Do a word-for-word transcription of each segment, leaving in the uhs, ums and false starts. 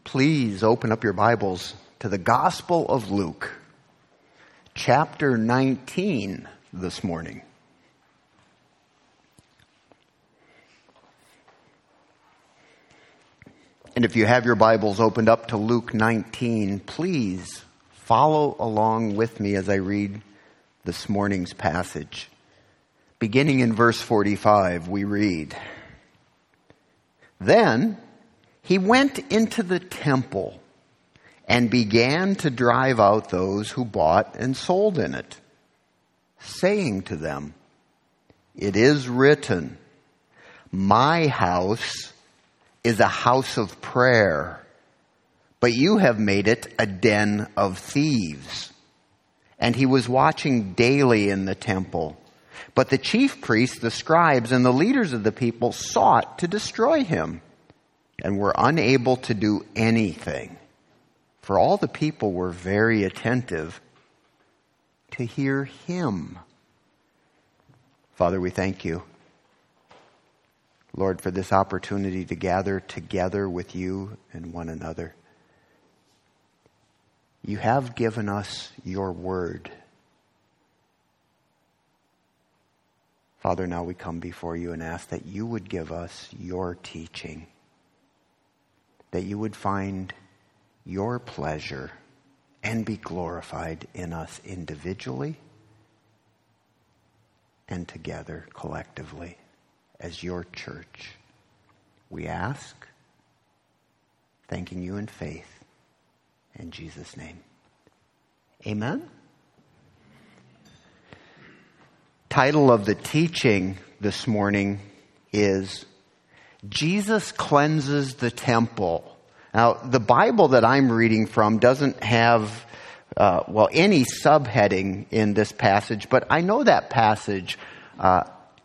Please open up your Bibles to the Gospel of Luke, chapter nineteen this morning. And if you have your Bibles opened up to Luke nineteen, please follow along with me as I read this morning's passage. Beginning in verse forty-five, we read, "Then he went into the temple and began to drive out those who bought and sold in it, saying to them, 'It is written, my house is a house of prayer, but you have made it a den of thieves.' And he was watching daily in the temple. But the chief priests, the scribes, and the leaders of the people sought to destroy him, and were unable to do anything, for all the people were very attentive to hear him." Father, we thank you, Lord, for this opportunity to gather together with you and one another. You have given us your word. Father, now we come before you and ask that you would give us your teaching, that you would find your pleasure and be glorified in us individually and together collectively as your church. We ask, thanking you in faith, in Jesus' name. Amen. Title of the teaching this morning is Jesus Cleanses the Temple. Now, the Bible that I'm reading from doesn't have, uh, well, any subheading in this passage, but I know that passage uh,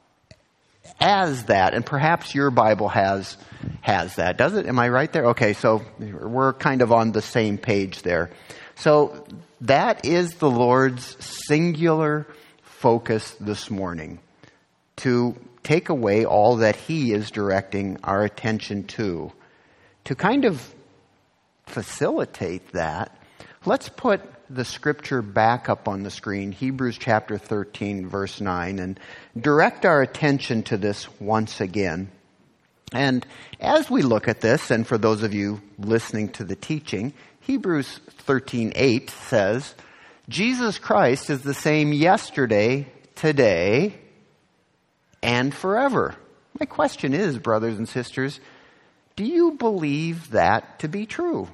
as that, and perhaps your Bible has has that. Does it? Am I right there? Okay, so we're kind of on the same page there. So that is the Lord's singular focus this morning, to take away all that he is directing our attention to. To kind of facilitate that, let's put the scripture back up on the screen, Hebrews chapter thirteen, verse nine, and direct our attention to this once again. And as we look at this, and for those of you listening to the teaching, Hebrews thirteen eight says, Jesus Christ is the same yesterday, today, and forever. My question is, brothers and sisters, do you believe that to be true?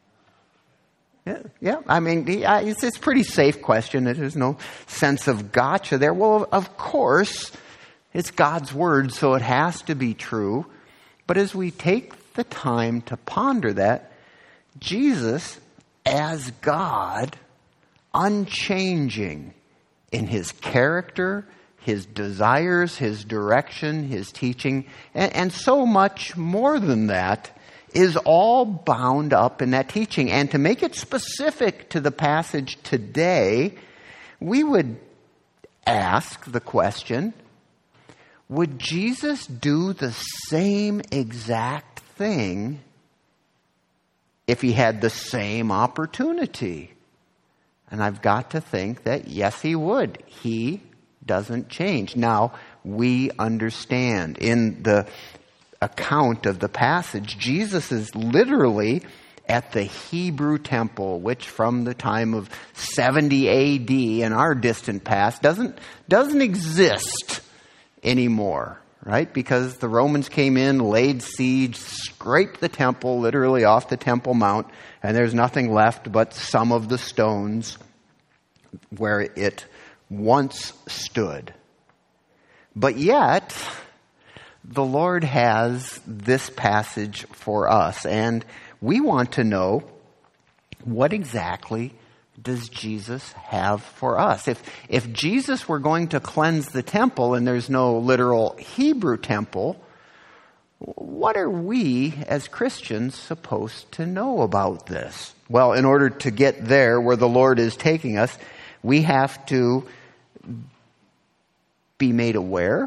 Yeah, yeah. I mean, it's, it's a pretty safe question. There's no sense of gotcha there. Well, of course, it's God's word, so it has to be true. But as we take the time to ponder that, Jesus, as God, unchanging in his character, his desires, his direction, his teaching, and, and so much more than that, is all bound up in that teaching. And to make it specific to the passage today, we would ask the question, would Jesus do the same exact thing if he had the same opportunity? And I've got to think that yes, he would. He doesn't change. Now, we understand in the account of the passage, Jesus is literally at the Hebrew temple, which from the time of seventy A D in our distant past doesn't doesn't exist anymore, right? Because the Romans came in, laid siege, scraped the temple literally off the Temple Mount, and there's nothing left but some of the stones where it once stood. But yet, the Lord has this passage for us, and we want to know, what exactly does Jesus have for us? If if Jesus were going to cleanse the temple and there's no literal Hebrew temple, what are we as Christians supposed to know about this? Well, in order to get there where the Lord is taking us, we have to be made aware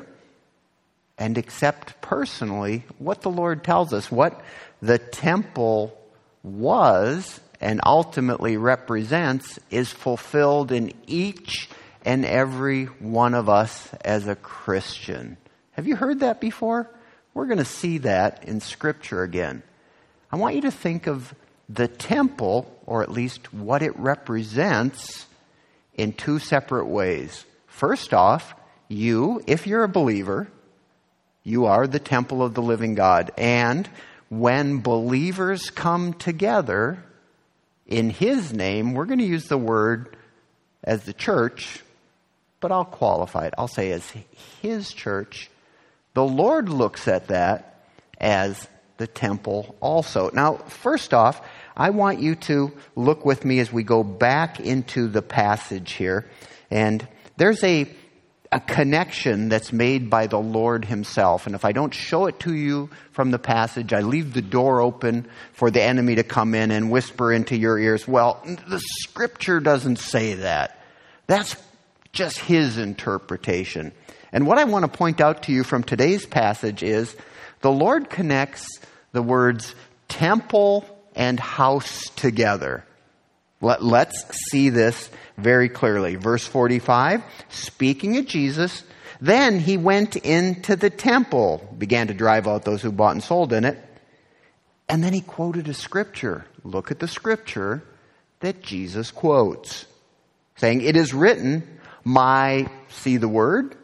and accept personally what the Lord tells us, what the temple was and ultimately represents is fulfilled in each and every one of us as a Christian. Have you heard that before? We're going to see that in Scripture again. I want you to think of the temple, or at least what it represents, in two separate ways. First off, you, if you're a believer, you are the temple of the living God. And when believers come together in His name, we're going to use the word as the church, but I'll qualify it. I'll say as His church. The Lord looks at that as the temple also. Now, first off, I want you to look with me as we go back into the passage here. And there's a, a connection that's made by the Lord Himself. And if I don't show it to you from the passage, I leave the door open for the enemy to come in and whisper into your ears, well, the Scripture doesn't say that. That's just his interpretation. And what I want to point out to you from today's passage is the Lord connects the words temple and house together. Let, let's see this very clearly. Verse forty-five, speaking of Jesus, then He went into the temple, began to drive out those who bought and sold in it. And then He quoted a scripture. Look at the scripture that Jesus quotes, saying, it is written, my, see the word?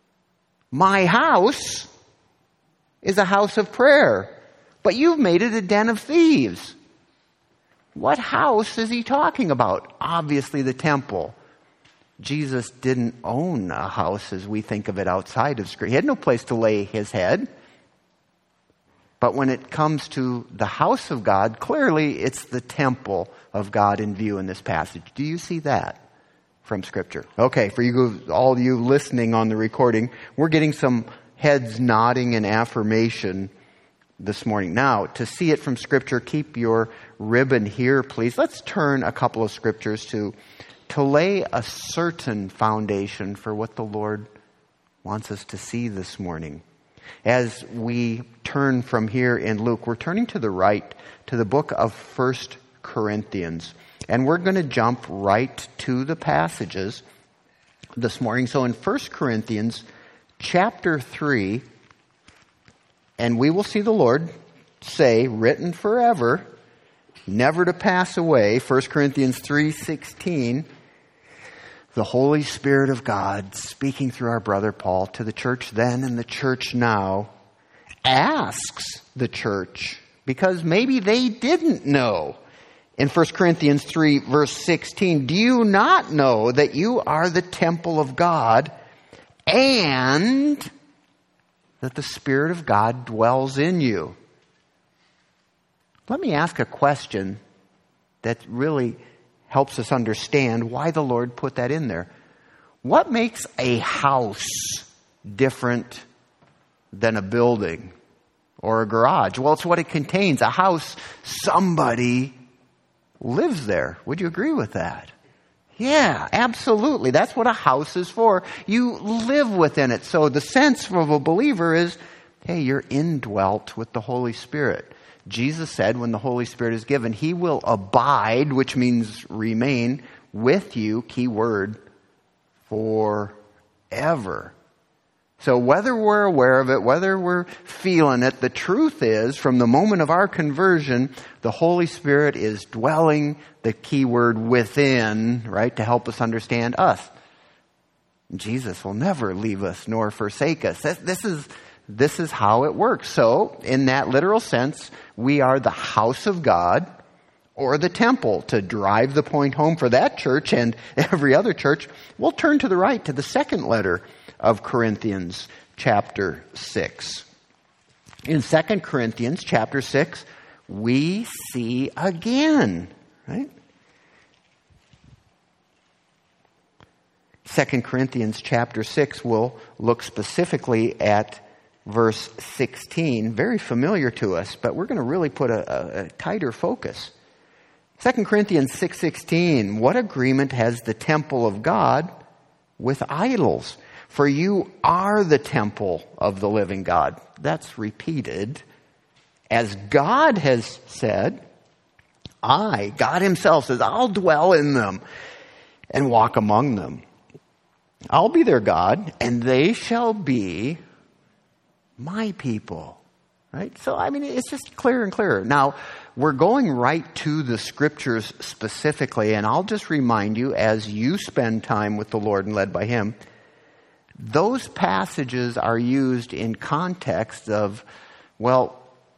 My house is a house of prayer, but you've made it a den of thieves. What house is He talking about? Obviously the temple. Jesus didn't own a house as we think of it outside of Scripture. He had no place to lay His head. But when it comes to the house of God, clearly it's the temple of God in view in this passage. Do you see that from Scripture? Okay, for you, all you listening on the recording, we're getting some heads nodding in affirmation this morning. Now, to see it from Scripture, keep your ribbon here, please. Let's turn a couple of scriptures to, to lay a certain foundation for what the Lord wants us to see this morning. As we turn from here in Luke, we're turning to the right to the book of First Corinthians. And we're going to jump right to the passages this morning. So in First Corinthians chapter three, and we will see the Lord say, written forever, never to pass away. First Corinthians three sixteen, the Holy Spirit of God speaking through our brother Paul to the church then and the church now asks the church, because maybe they didn't know. In First Corinthians three verse sixteen, do you not know that you are the temple of God and that the Spirit of God dwells in you? Let me ask a question that really helps us understand why the Lord put that in there. What makes a house different than a building or a garage? Well, it's what it contains. A house, somebody lives there. Would you agree with that? Yeah, absolutely. That's what a house is for. You live within it. So the sense of a believer is, hey, you're indwelt with the Holy Spirit. Jesus said when the Holy Spirit is given, He will abide, which means remain, with you, key word, forever. So whether we're aware of it, whether we're feeling it, the truth is, from the moment of our conversion, the Holy Spirit is dwelling, the key word, within, right, to help us understand us. Jesus will never leave us nor forsake us. This, this is, this is how it works. So, in that literal sense, we are the house of God, or the temple. To drive the point home for that church and every other church, we'll turn to the right to the second letter of Corinthians chapter six. In Second Corinthians chapter six, we see again, right? Second Corinthians chapter six will look specifically at verse sixteen, very familiar to us, but we're going to really put a, a, a tighter focus. Second Corinthians six sixteen, what agreement has the temple of God with idols? For you are the temple of the living God. That's repeated. As God has said, I, God himself says, I'll dwell in them and walk among them. I'll be their God, and they shall be my people. Right? So, I mean, it's just clearer and clearer. Now, we're going right to the scriptures specifically, and I'll just remind you, as you spend time with the Lord and led by him, those passages are used in context of, well,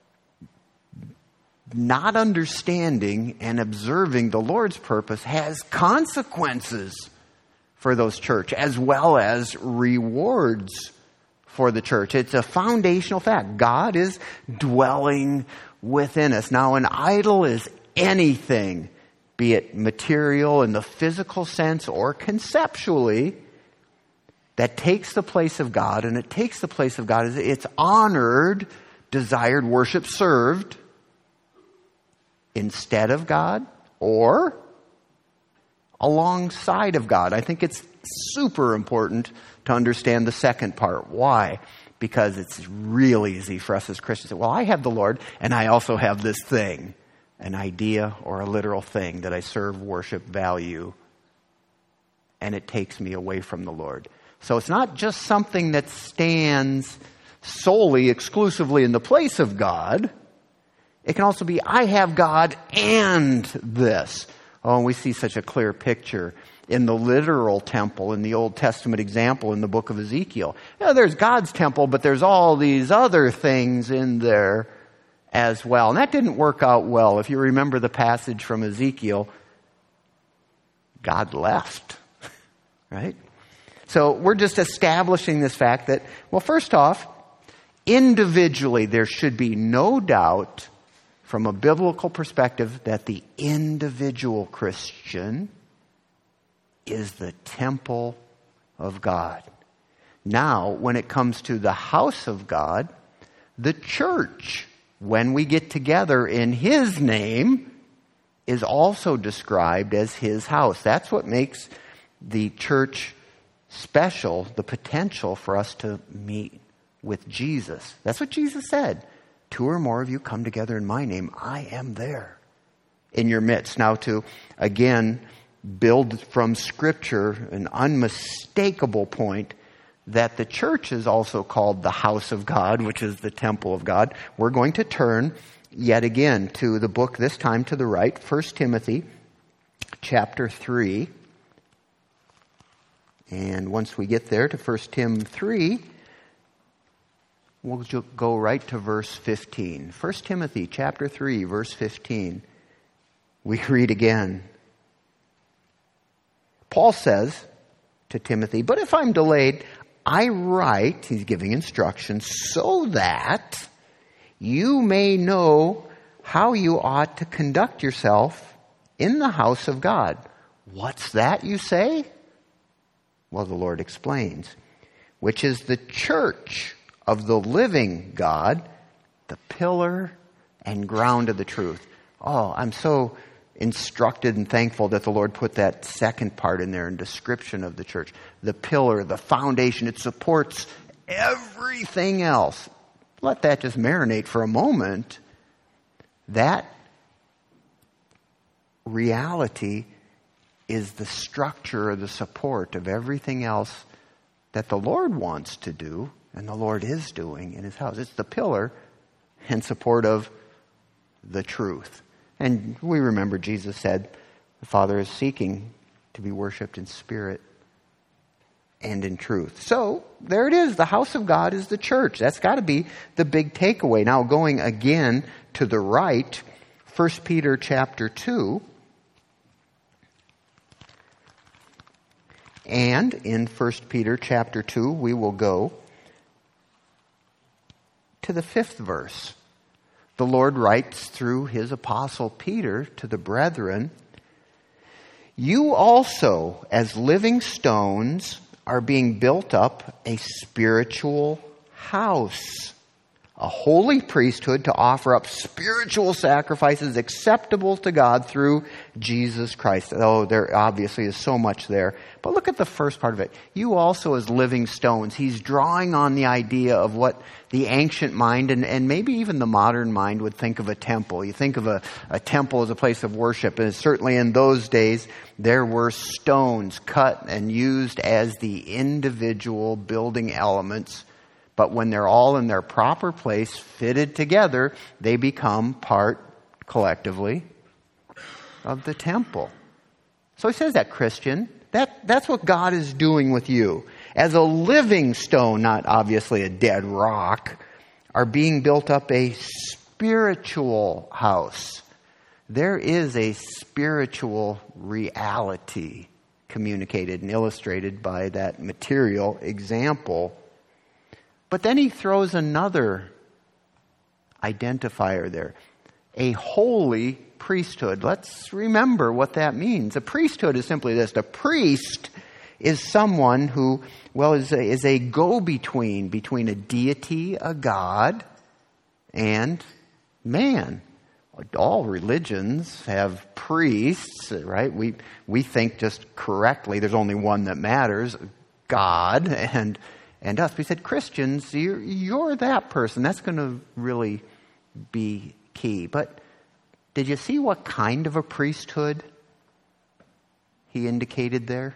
not understanding and observing the Lord's purpose has consequences for those church, as well as rewards for the church. It's a foundational fact. God is dwelling within us. Now, an idol is anything, be it material in the physical sense or conceptually, that takes the place of God, and it takes the place of God. It's honored, desired, worship, served instead of God or alongside of God. I think it's super important to understand the second part. Why? Because it's real easy for us as Christians to say, well, I have the Lord, and I also have this thing, an idea or a literal thing that I serve, worship, value, and it takes me away from the Lord. So it's not just something that stands solely, exclusively in the place of God. It can also be, I have God and this. Oh, and we see such a clear picture in the literal temple, in the Old Testament example in the book of Ezekiel. You know, there's God's temple, but there's all these other things in there as well. And that didn't work out well. If you remember the passage from Ezekiel, God left, right? So we're just establishing this fact that, well, first off, individually, there should be no doubt from a biblical perspective that the individual Christian is the temple of God. Now, when it comes to the house of God, the church, when we get together in his name, is also described as his house. That's what makes the church special, the potential for us to meet with Jesus. That's what Jesus said. Two or more of you come together in my name, I am there in your midst. Now, to, again, build from Scripture an unmistakable point that the church is also called the house of God, which is the temple of God. We're going to turn yet again to the book, this time to the right, First Timothy chapter three. And once we get there to First Timothy three, we'll go right to verse fifteen. First Timothy chapter three, verse fifteen. We read again. Paul says to Timothy, but if I'm delayed, I write, he's giving instructions, so that you may know how you ought to conduct yourself in the house of God. What's that, you say? Well, the Lord explains, which is the church of the living God, the pillar and ground of the truth. Oh, I'm so instructed and thankful that the Lord put that second part in there in description of the church. The pillar, the foundation, it supports everything else. Let that just marinate for a moment. That reality is the structure or the support of everything else that the Lord wants to do and the Lord is doing in his house. It's the pillar and support of the truth. And we remember Jesus said, the Father is seeking to be worshipped in spirit and in truth. So, there it is. The house of God is the church. That's got to be the big takeaway. Now, going again to the right, First Peter chapter two. And in First Peter chapter two, we will go to the fifth verse. The Lord writes through his apostle Peter to the brethren, you also, as living stones, are being built up a spiritual house a holy priesthood to offer up spiritual sacrifices acceptable to God through Jesus Christ. Oh, there obviously is so much there. But look at the first part of it. You also as living stones. He's drawing on the idea of what the ancient mind and, and maybe even the modern mind would think of a temple. You think of a, a temple as a place of worship. And certainly in those days, there were stones cut and used as the individual building elements. But when they're all in their proper place, fitted together, they become part, collectively, of the temple. So he says that, Christian, that, that's what God is doing with you. As a living stone, not obviously a dead rock, are being built up a spiritual house. There is a spiritual reality communicated and illustrated by that material example. But then he throws another identifier there. A holy priesthood. Let's remember what that means. A priesthood is simply this. A priest is someone who, well, is a, is a go-between between a deity, a God, and man. All religions have priests, right? We, we think just correctly there's only one that matters, God, and And us. We said, Christians, you're, you're that person. That's going to really be key. But did you see what kind of a priesthood he indicated there?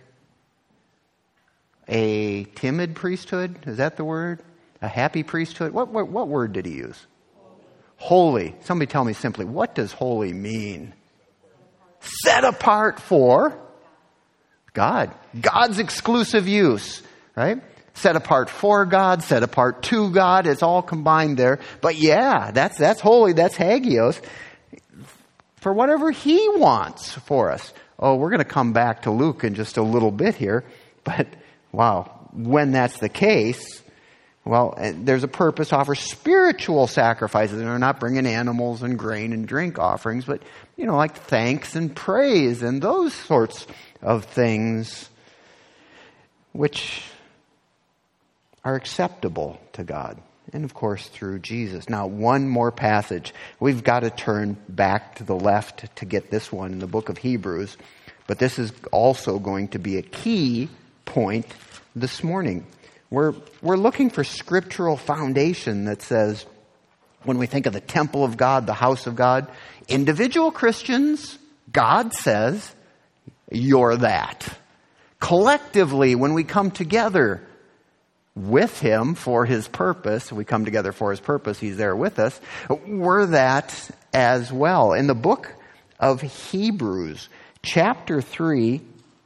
A timid priesthood? Is that the word? A happy priesthood? What, what, what word did he use? Holy. Somebody tell me simply, what does holy mean? Set apart for God. God's exclusive use, right? Set apart for God, set apart to God. It's all combined there. But yeah, that's that's holy. That's hagios. For whatever he wants for us. Oh, we're going to come back to Luke in just a little bit here. But wow, when that's the case, well, there's a purpose to offer spiritual sacrifices. And we're not bringing animals and grain and drink offerings, but, you know, like thanks and praise and those sorts of things, which are acceptable to God. And of course, through Jesus. Now, one more passage. We've got to turn back to the left to get this one in the book of Hebrews. But this is also going to be a key point this morning. We're, we're looking for scriptural foundation that says, when we think of the temple of God, the house of God, individual Christians, God says, you're that. Collectively, when we come together with him for his purpose, we come together for his purpose, he's there with us, we're that as well. In the book of Hebrews, chapter three,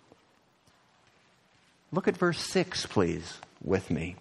look at verse six, please, with me.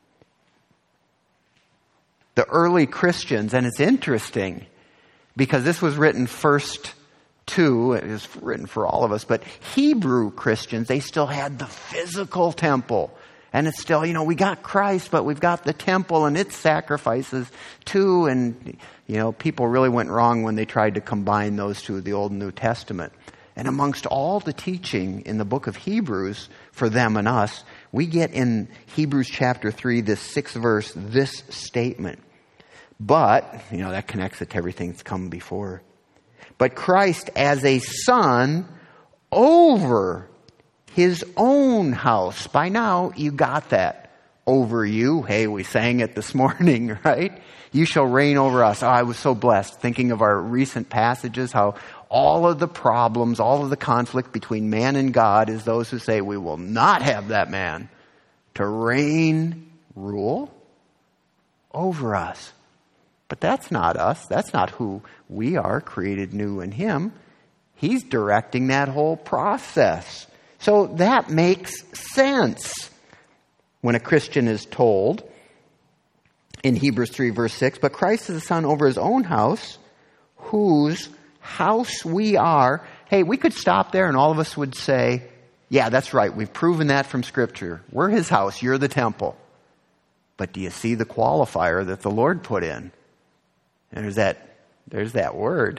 The early Christians, and it's interesting, because this was written first to, it was written for all of us, but Hebrew Christians, they still had the physical temple. And it's still, you know, we got Christ, but we've got the temple and its sacrifices too. And, you know, people really went wrong when they tried to combine those two, the Old and New Testament. And amongst all the teaching in the book of Hebrews for them and us, we get in Hebrews chapter three, this sixth verse, this statement. But, you know, that connects it to everything that's come before. But Christ as a son over his own house. By now, you got that. Over you. Hey, we sang it this morning, right? You shall reign over us. Oh, I was so blessed thinking of our recent passages, how all of the problems, all of the conflict between man and God is those who say we will not have that man to reign, rule over us. But that's not us. That's not who we are, created new in him. He's directing that whole process. So that makes sense when a Christian is told in Hebrews three verse six, but Christ is the son over his own house, whose house we are. Hey, we could stop there and all of us would say, yeah, that's right. We've proven that from Scripture. We're his house. You're the temple. But do you see the qualifier that the Lord put in? And there's that, there's that word.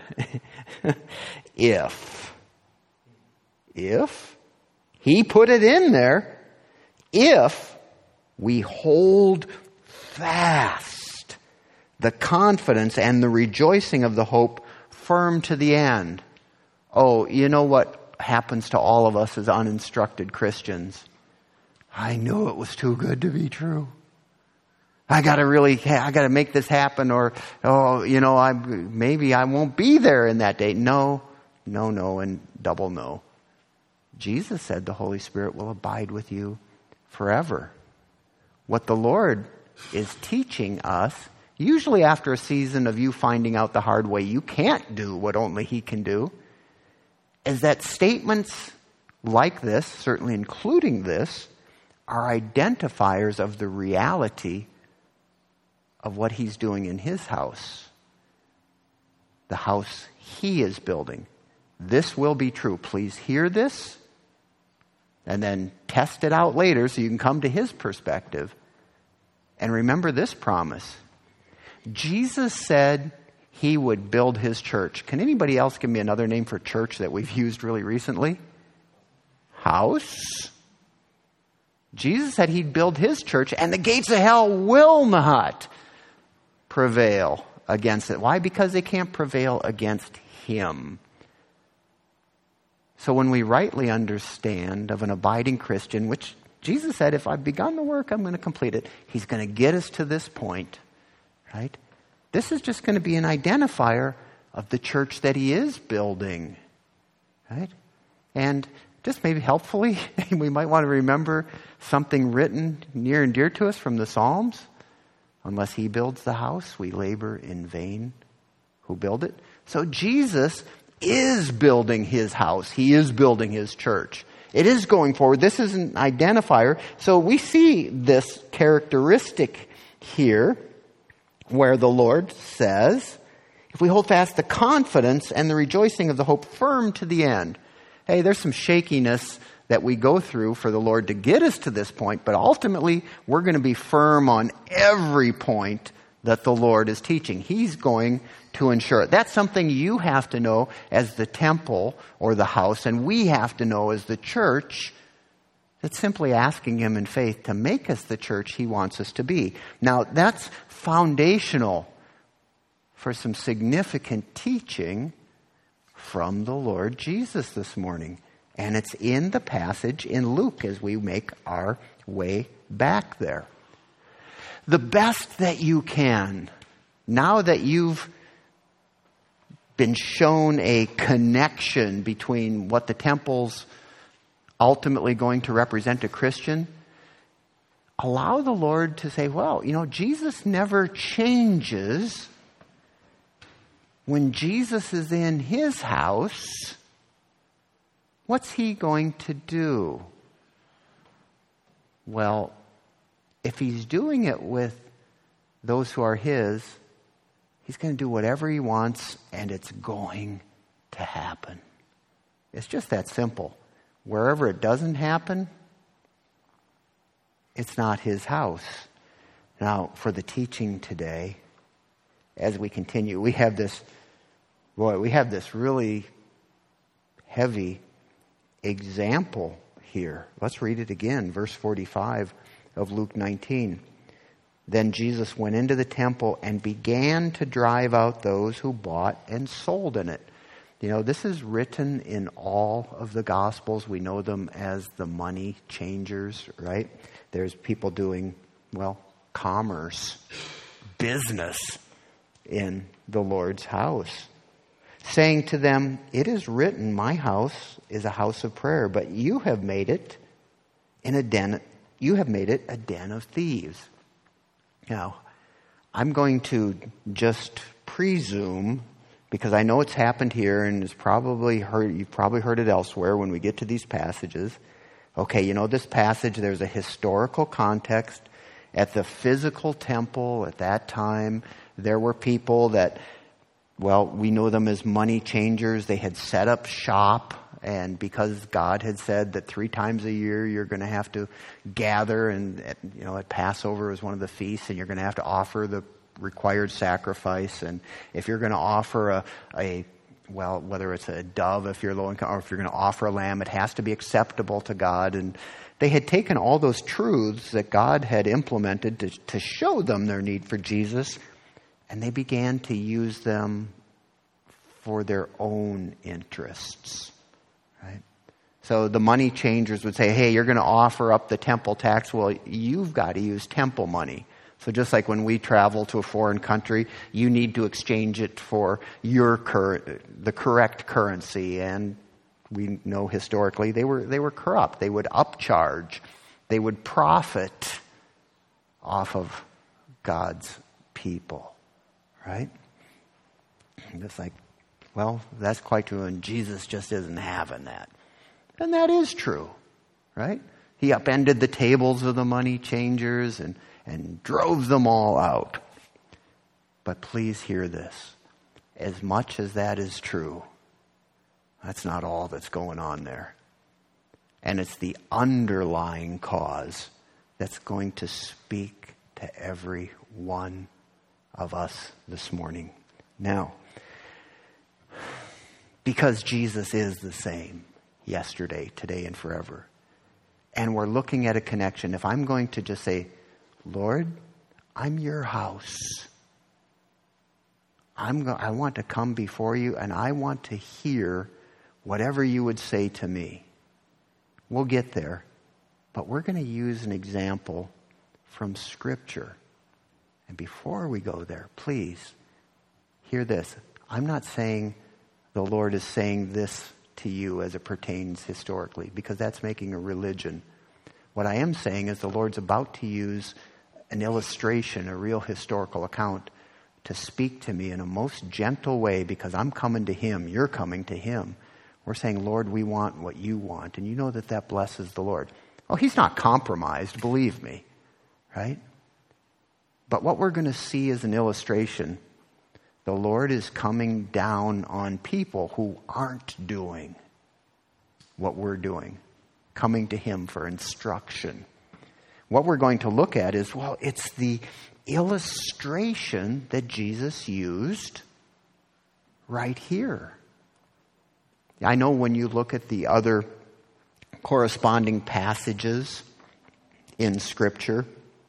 If. If. He put it in there. If we hold fast the confidence and the rejoicing of the hope firm to the end. Oh, you know what happens to all of us as uninstructed Christians? I knew it was too good to be true. I got to really, I got to make this happen, or, oh, you know, I maybe I won't be there in that day. No, no, no, and double no. Jesus said the Holy Spirit will abide with you forever. What the Lord is teaching us, usually after a season of you finding out the hard way you can't do what only He can do, is that statements like this, certainly including this, are identifiers of the reality of what He's doing in His house. The house He is building. This will be true. Please hear this and then test it out later so you can come to His perspective. And remember this promise. Jesus said He would build His church. Can anybody else give me another name for church that we've used really recently? House. Jesus said He'd build His church, and the gates of hell will not prevail against it. Why? Because they can't prevail against Him. So when we rightly understand of an abiding Christian, which Jesus said, if I've begun the work, I'm going to complete it. He's going to get us to this point, right? This is just going to be an identifier of the church that He is building, right? And just maybe helpfully, we might want to remember something written near and dear to us from the Psalms. Unless He builds the house, we labor in vain who build it. So Jesus is building His house. He is building His church. It is going forward. This is an identifier. So we see this characteristic here where the Lord says, if we hold fast the confidence and the rejoicing of the hope firm to the end. Hey, there's some shakiness that we go through for the Lord to get us to this point, but ultimately we're going to be firm on every point that the Lord is teaching. He's going to ensure it. That's something you have to know as the temple or the house, and we have to know as the church. That's simply asking Him in faith to make us the church He wants us to be. Now, that's foundational for some significant teaching from the Lord Jesus this morning. And it's in the passage in Luke as we make our way back there. The best that you can, now that you've been shown a connection between what the temple's ultimately going to represent a Christian, allow the Lord to say, well, you know, Jesus never changes. When Jesus is in His house, what's He going to do? Well, if He's doing it with those who are His, He's going to do whatever He wants, and it's going to happen. It's just that simple. Wherever it doesn't happen, it's not His house. Now, for the teaching today, as we continue, we have this, boy, we have this really heavy example here. Let's read it again, verse forty-five of Luke nineteen. Then Jesus went into the temple and began to drive out those who bought and sold in it. You know, this is written in all of the Gospels. We know them as the money changers, right? There's people doing, well, commerce, business in the Lord's house. Saying to them, it is written, my house is a house of prayer, but you have made it in a den, you have made it a den of thieves. Now, I'm going to just presume, because I know it's happened here and it's probably heard, you've probably heard it elsewhere when we get to these passages. Okay, you know this passage, there's a historical context. At the physical temple at that time, there were people that, well, we know them as money changers. They had set up shop, and because God had said that three times a year you're going to have to gather, and you know at Passover is one of the feasts, and you're going to have to offer the required sacrifice. And if you're going to offer a, a well, whether it's a dove if you're low income, or if you're going to offer a lamb, it has to be acceptable to God. And they had taken all those truths that God had implemented to, to show them their need for Jesus, and they began to use them for their own interests, right? So the money changers would say, hey, you're going to offer up the temple tax. Well, you've got to use temple money. So just like when we travel to a foreign country, you need to exchange it for your cur- the correct currency. And we know historically they were they were corrupt. They would upcharge. They would profit off of God's people, right? And it's like, well, that's quite true, and Jesus just isn't having that. And that is true, right? He upended the tables of the money changers and, and drove them all out. But please hear this. As much as that is true, that's not all that's going on there. And it's the underlying cause that's going to speak to every one of us this morning. Now, because Jesus is the same yesterday, today, and forever, and we're looking at a connection, if I'm going to just say, Lord, I'm your house. I'm go- I want to come before you, and I want to hear whatever you would say to me. We'll get there, but we're going to use an example from Scripture. And before we go there, please hear this. I'm not saying the Lord is saying this to you as it pertains historically, because that's making a religion. What I am saying is the Lord's about to use an illustration, a real historical account, to speak to me in a most gentle way, because I'm coming to Him. You're coming to Him. We're saying, Lord, we want what you want. And you know that that blesses the Lord. Oh, He's not compromised, believe me. Right? But what we're going to see is an illustration. The Lord is coming down on people who aren't doing what we're doing, coming to Him for instruction. What we're going to look at is, well, it's the illustration that Jesus used right here. I know when you look at the other corresponding passages in Scripture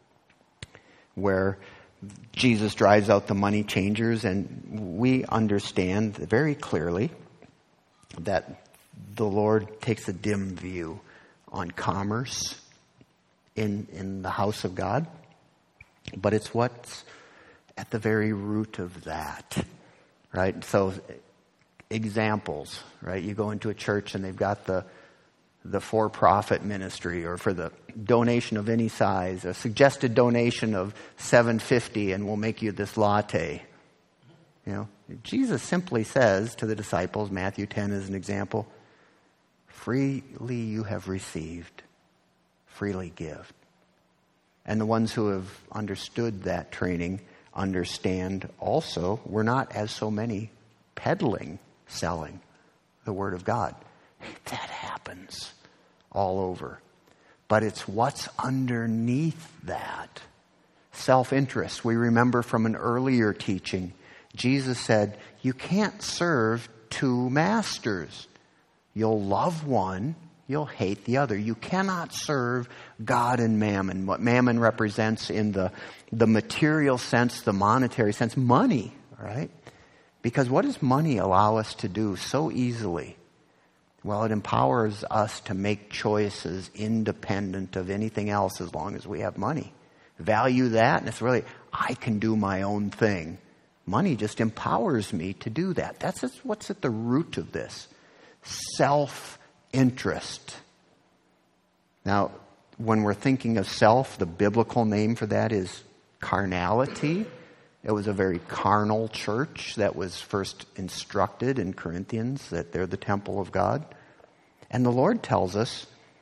where Jesus drives out the money changers, and we understand very clearly that the Lord takes a dim view on commerce in, in the house of God. But it's what's at the very root of that, right? So examples, right? You go into a church and they've got the the for-profit ministry, or for the donation of any size, a suggested donation of seven fifty, and we'll make you this latte. You know, Jesus simply says to the disciples, Matthew ten is an example, freely you have received, freely give. And the ones who have understood that training understand also we're not, as so many, peddling, selling the Word of God. That happens all over. But it's what's underneath that. Self-interest. We remember from an earlier teaching, Jesus said, you can't serve two masters. You'll love one, you'll hate the other. You cannot serve God and mammon. What mammon represents in the, the material sense, the monetary sense, money, right? Because what does money allow us to do so easily? Well, it empowers us to make choices independent of anything else as long as we have money. Value that, and it's really, I can do my own thing. Money just empowers me to do that. That's just what's at the root of this. Self-interest. Now, when we're thinking of self, the biblical name for that is carnality. It was a very carnal church that was first instructed in Corinthians that they're the temple of God. And the Lord tells us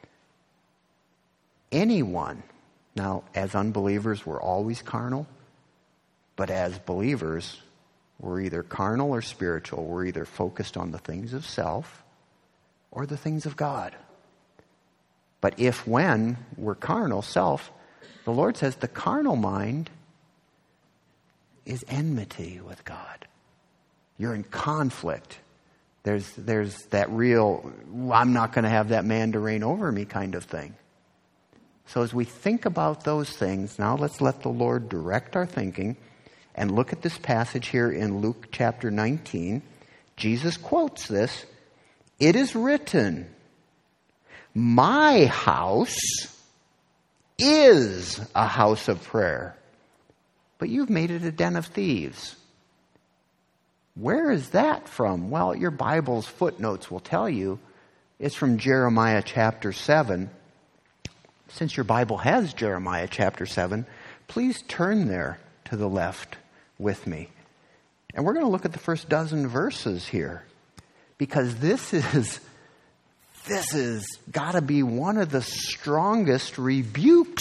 anyone, now as unbelievers we're always carnal, but as believers we're either carnal or spiritual. We're either focused on the things of self or the things of God. But if when we're carnal, self, the Lord says the carnal mind is enmity with God. You're in conflict. There's there's that real, I'm not going to have that man to reign over me kind of thing. So as we think about those things, now let's let the Lord direct our thinking And look at this passage here in Luke chapter nineteen. Jesus quotes this. It is written, my house is a house of prayer, but you've made it a den of thieves. Where is that from? Well, your Bible's footnotes will tell you. It's from Jeremiah chapter seven. Since your Bible has Jeremiah chapter seven, please turn there to the left with me. And we're going to look at the first dozen verses here, because this is this is got to be one of the strongest rebukes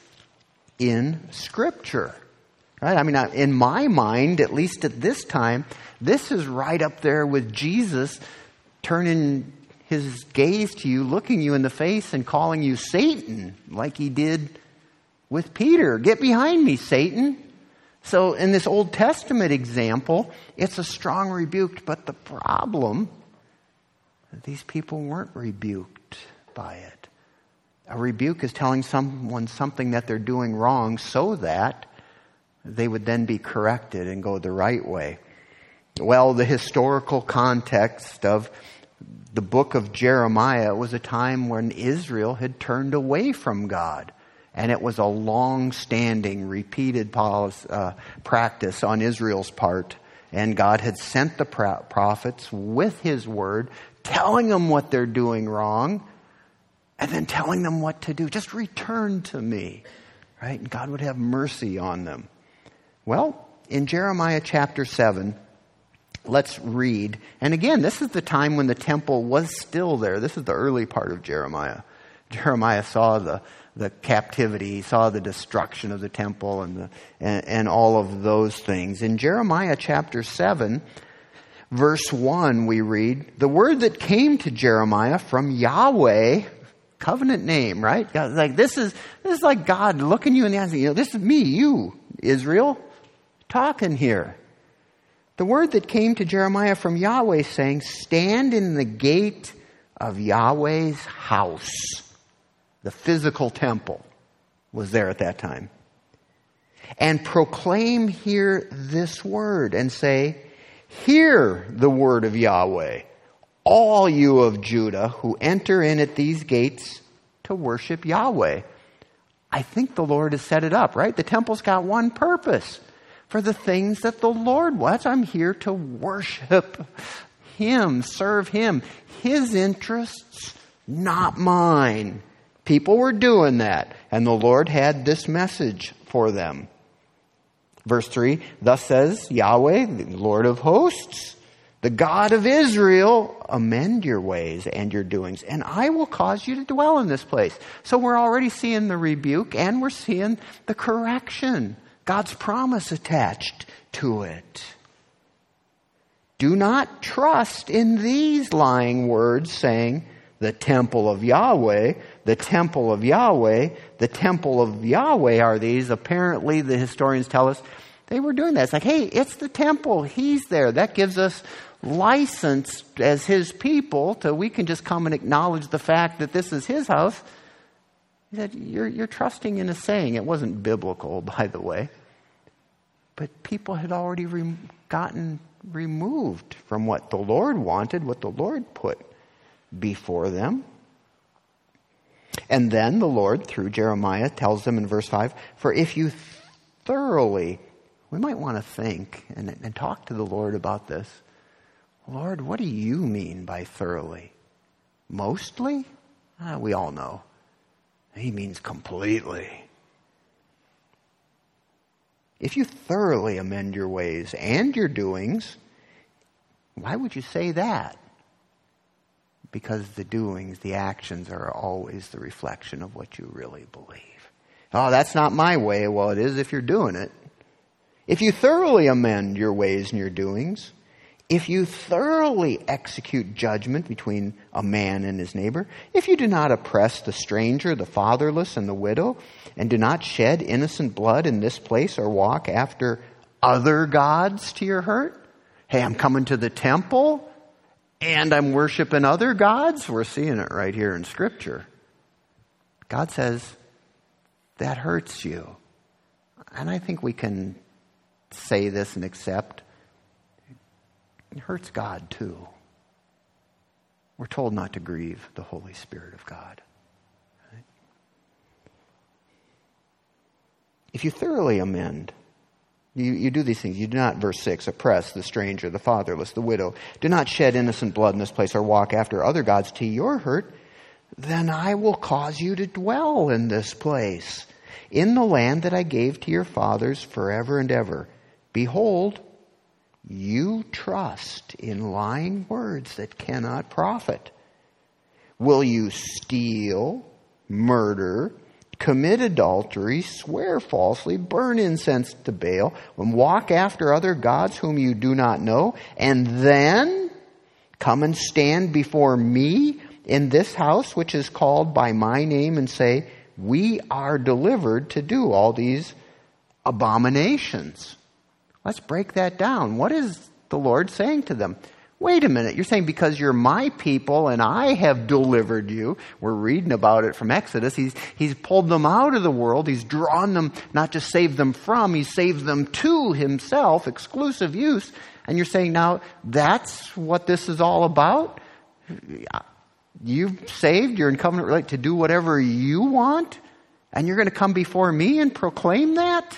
in Scripture. Right? I mean, in my mind, at least at this time, this is right up there with Jesus turning his gaze to you, looking you in the face and calling you Satan, like he did with Peter. Get behind me, Satan. So in this Old Testament example, it's a strong rebuke, but the problem, these people weren't rebuked by it. A rebuke is telling someone something that they're doing wrong so that they would then be corrected and go the right way. Well, the historical context of the book of Jeremiah was a time when Israel had turned away from God. And it was a long-standing, repeated policy, uh, practice on Israel's part. And God had sent the prophets with His word, telling them what they're doing wrong, and then telling them what to do. Just return to me, right? And God would have mercy on them. Well, in Jeremiah chapter seven, let's read. And again, this is the time when the temple was still there. This is the early part of Jeremiah. Jeremiah saw the the captivity, he saw the destruction of the temple and, the, and and all of those things. In Jeremiah chapter seven, verse one, we read, the word that came to Jeremiah from Yahweh, covenant name, right? Like this is this is like God looking you in the eyes. You know, this is me, you, Israel, talking here. The word that came to Jeremiah from Yahweh saying, stand in the gate of Yahweh's house. The physical temple was there at that time. And proclaim here this word and say, hear the word of Yahweh, all you of Judah who enter in at these gates to worship Yahweh. I think the Lord has set it up, right? The temple's got one purpose, for the things that the Lord wants. I'm here to worship Him, serve Him. His interests, not mine. People were doing that, and the Lord had this message for them. Verse three, thus says Yahweh, the Lord of hosts, the God of Israel, amend your ways and your doings, and I will cause you to dwell in this place. So we're already seeing the rebuke, and we're seeing the correction, God's promise attached to it. Do not trust in these lying words, saying, the temple of Yahweh, the temple of Yahweh, the temple of Yahweh are these. Apparently, the historians tell us they were doing that. It's like, hey, it's the temple. He's there. That gives us license as His people to we can just come and acknowledge the fact that this is His house. He said, you're, you're trusting in a saying. It wasn't biblical, by the way. But people had already re- gotten removed from what the Lord wanted, what the Lord put before them. And then the Lord, through Jeremiah, tells them in verse five, for if you thoroughly, we might want to think and, and talk to the Lord about this. Lord, what do you mean by thoroughly? Mostly? Ah, we all know. He means completely. If you thoroughly amend your ways and your doings, why would you say that? Because the doings, the actions are always the reflection of what you really believe. Oh, that's not my way. Well, it is if you're doing it. If you thoroughly amend your ways and your doings, if you thoroughly execute judgment between a man and his neighbor, if you do not oppress the stranger, the fatherless, and the widow, and do not shed innocent blood in this place or walk after other gods to your hurt. Hey, I'm coming to the temple and I'm worshiping other gods. We're seeing it right here in Scripture. God says, that hurts you. And I think we can say this and accept, it hurts God too. We're told not to grieve the Holy Spirit of God. Right? If you thoroughly amend, you, you do these things. You do not, verse six, oppress the stranger, the fatherless, the widow. Do not shed innocent blood in this place or walk after other gods to your hurt. Then I will cause you to dwell in this place, in the land that I gave to your fathers forever and ever. Behold, you trust in lying words that cannot profit. Will you steal, murder, commit adultery, swear falsely, burn incense to Baal, and walk after other gods whom you do not know, and then come and stand before me in this house which is called by my name and say, we are delivered to do all these abominations? Let's break that down. What is the Lord saying to them? Wait a minute, you're saying because you're my people and I have delivered you. We're reading about it from Exodus. He's, he's pulled them out of the world. He's drawn them, not just saved them from, he saved them to himself, exclusive use. And you're saying now that's what this is all about? You've saved, you're in covenant right to do whatever you want, and you're going to come before me and proclaim that?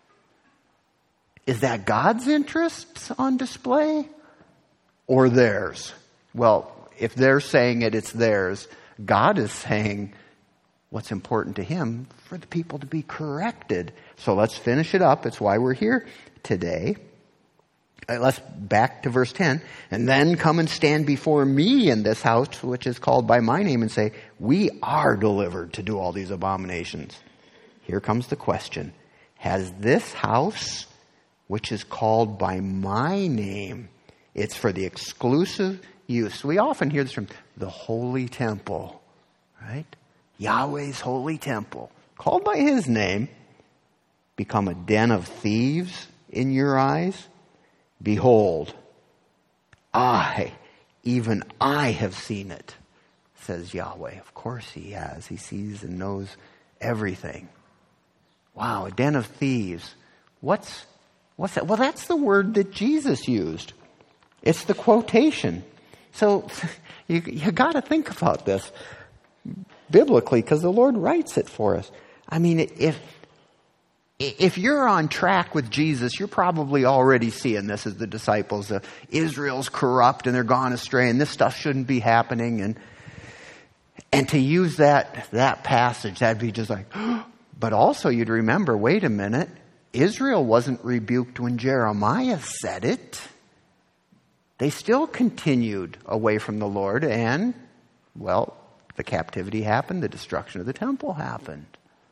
Is that God's interests on display or theirs? Well, if they're saying it, it's theirs. God is saying what's important to him for the people to be corrected. So let's finish it up. It's why we're here today. Let's back to verse ten. And then come and stand before me in this house, which is called by my name, and say, we are delivered to do all these abominations. Here comes the question. Has this house, which is called by my name, it's for the exclusive use. We often hear this from the holy temple, right? Yahweh's holy temple, called by his name, become a den of thieves in your eyes? Behold, I, even I have seen it, says Yahweh. Of course he has. He sees and knows everything. Wow, a den of thieves. What's What's that? Well, that's the word that Jesus used. It's the quotation. So you, you got to think about this biblically because the Lord writes it for us. I mean, if if you're on track with Jesus, you're probably already seeing this as the disciples. Uh, Israel's corrupt and they're gone astray, and this stuff shouldn't be happening. And and to use that that passage, that'd be just like. But also, you'd remember. Wait a minute. Israel wasn't rebuked when Jeremiah said it. They still continued away from the Lord, and, well, the captivity happened, the destruction of the temple happened.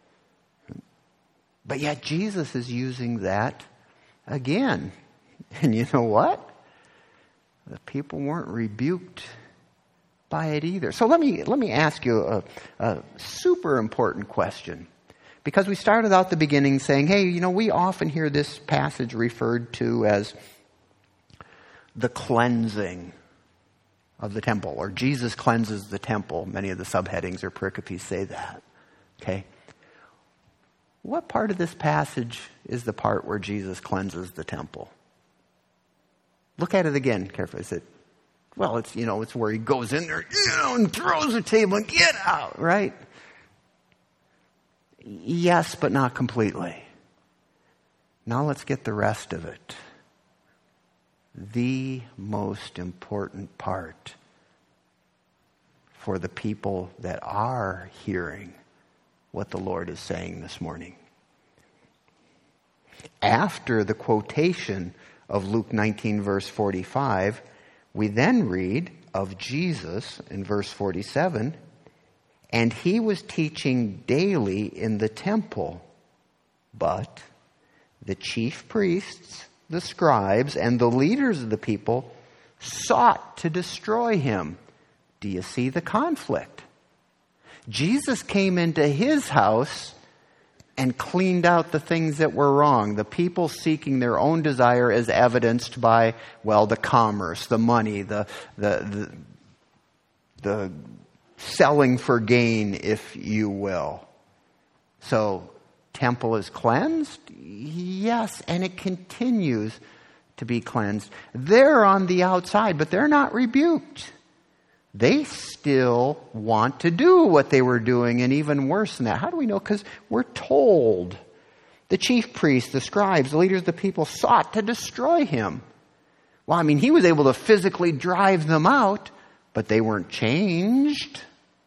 But yet Jesus is using that again. And you know what? The people weren't rebuked by it either. So let me let me ask you a, a super important question. Because we started out the beginning saying, hey, you know, we often hear this passage referred to as the cleansing of the temple, or Jesus cleanses the temple. Many of the subheadings or pericopes say that. Okay. What part of this passage is the part where Jesus cleanses the temple? Look at it again carefully. Is it, well, it's, you know, it's where he goes in there, you know, and throws the table and get out, right? Yes, but not completely. Now let's get the rest of it. The most important part for the people that are hearing what the Lord is saying this morning. After the quotation of Luke nineteen, verse forty-five, we then read of Jesus in verse forty-seven, and he was teaching daily in the temple, but the chief priests, the scribes, and the leaders of the people sought to destroy him. Do you see the conflict? Jesus came into his house and cleaned out the things that were wrong. The people seeking their own desire as evidenced by, well, the commerce, the money, the the the, the selling for gain, if you will. So temple is cleansed? Yes, and it continues to be cleansed. They're on the outside, but they're not rebuked. They still want to do what they were doing, and even worse than that. How do we know? Because we're told. The chief priests, the scribes, the leaders of the people sought to destroy him. Well, I mean, he was able to physically drive them out, but they weren't changed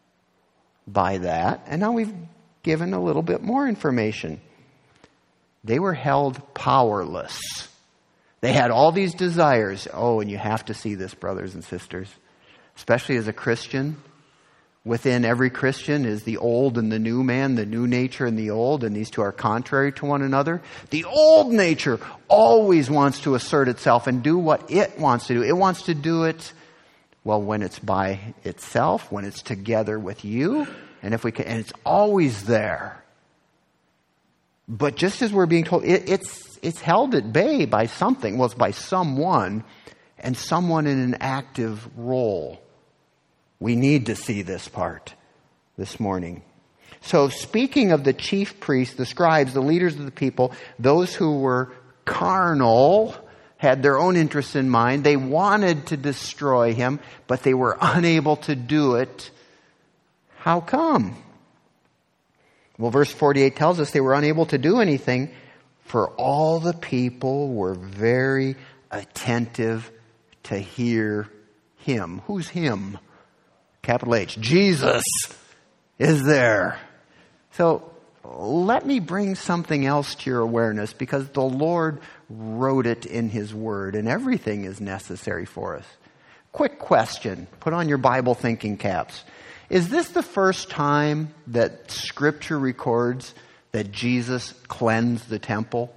by that. And now we've given a little bit more information. They were held powerless. They had all these desires. Oh, and you have to see this, brothers and sisters. Especially as a Christian. Within every Christian is the old and the new man, the new nature and the old, and these two are contrary to one another. The old nature always wants to assert itself and do what it wants to do. It wants to do it, well, when it's by itself, when it's together with you, and if we can, and it's always there. But just as we're being told, it, it's it's held at bay by something. Well, it's by someone, and someone in an active role. We need to see this part this morning. So speaking of the chief priests, the scribes, the leaders of the people, those who were carnal, had their own interests in mind. They wanted to destroy him, but they were unable to do it. How come? Well, verse forty-eight tells us they were unable to do anything, for all the people were very attentive to hear him. Who's him? Capital H. Jesus is there. So let me bring something else to your awareness, because the Lord wrote it in his word and everything is necessary for us. Quick question. Put on your Bible thinking caps. Is this the first time that Scripture records that Jesus cleansed the temple?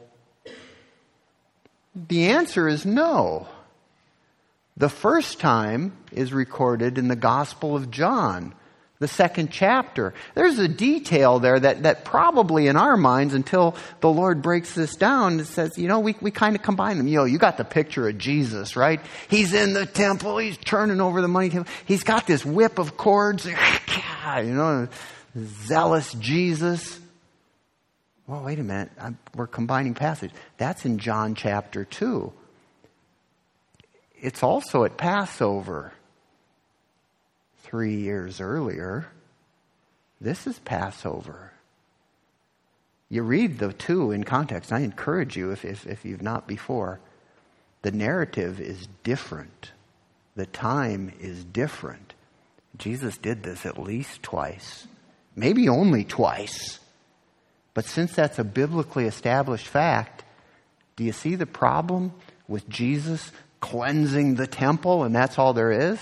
The answer is no. The first time is recorded in the Gospel of John, the second chapter. There's a detail there that, that probably in our minds, until the Lord breaks this down, it says, you know, we, we kind of combine them. You know, you got the picture of Jesus, right? He's in the temple. He's turning over the money table. He's got this whip of cords. You know, zealous Jesus. Well, wait a minute. I'm, we're combining passage. That's in John chapter two. It's also at Passover. Three years earlier. This is Passover. You read the two in context. I encourage you, if, if, if you've not before, the narrative is different. The time is different. Jesus did this at least twice. Maybe only twice. But since that's a biblically established fact, do you see the problem with Jesus cleansing the temple and that's all there is?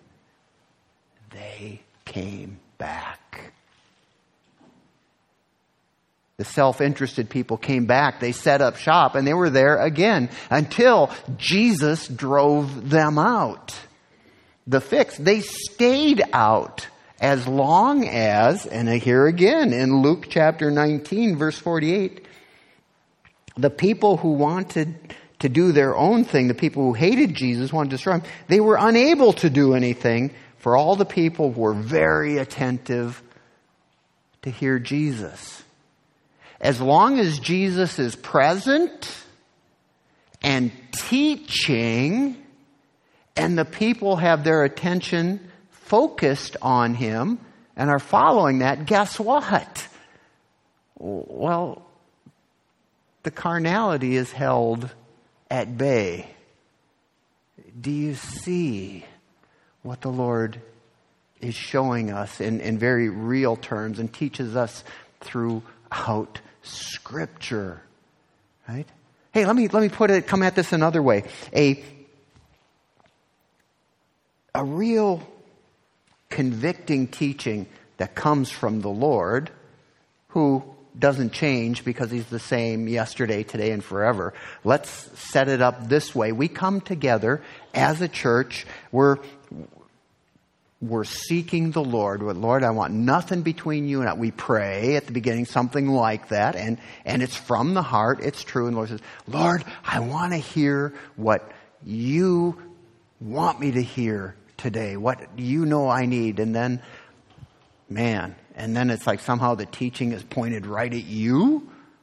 They came back. The self-interested people came back. They set up shop and they were there again until Jesus drove them out. The fix, they stayed out as long as, and here again in Luke chapter nineteen, verse forty-eight, the people who wanted to do their own thing, the people who hated Jesus, wanted to destroy him, they were unable to do anything, for all the people were very attentive to hear Jesus. As long as Jesus is present and teaching, and the people have their attention focused on him and are following that, guess what? Well, the carnality is held at bay. Do you see what the Lord is showing us in, in very real terms and teaches us throughout Scripture? Right? Hey, let me let me put it, come at this another way. A a real convicting teaching that comes from the Lord, who doesn't change because he's the same yesterday, today, and forever. Let's set it up this way. We come together as a church. We're We're seeking the Lord. Lord, I want nothing between you and I. We pray at the beginning something like that, and, and it's from the heart. It's true. And the Lord says, Lord, I want to hear what you want me to hear today, what you know I need. And then, man, and then it's like somehow the teaching is pointed right at you.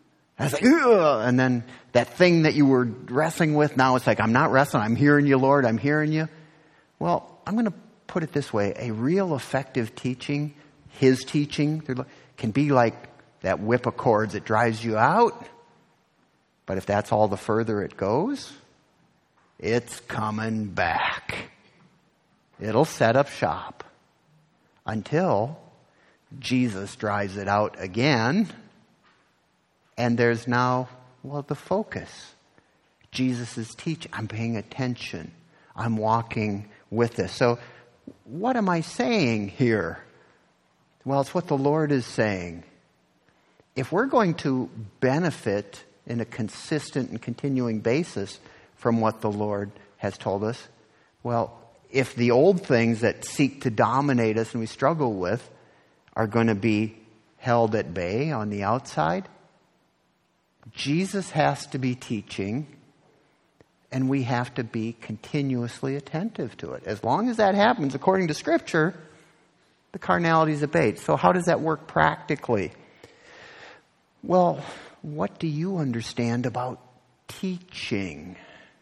And it's like, ugh, and then that thing that you were wrestling with, now it's like, I'm not wrestling, I'm hearing you, Lord, I'm hearing you. Well, I'm going to put it this way. A real effective teaching, his teaching, can be like that whip of cords that drives you out. But if that's all the further it goes, it's coming back. It'll set up shop until Jesus drives it out again. And there's now, well, the focus. Jesus is teaching. I'm paying attention. I'm walking with this. So what am I saying here? Well, it's what the Lord is saying. If we're going to benefit in a consistent and continuing basis from what the Lord has told us, well, if the old things that seek to dominate us and we struggle with are going to be held at bay on the outside, Jesus has to be teaching, and we have to be continuously attentive to it. As long as that happens, according to Scripture, the carnality is abated. So how does that work practically? Well, what do you understand about teaching?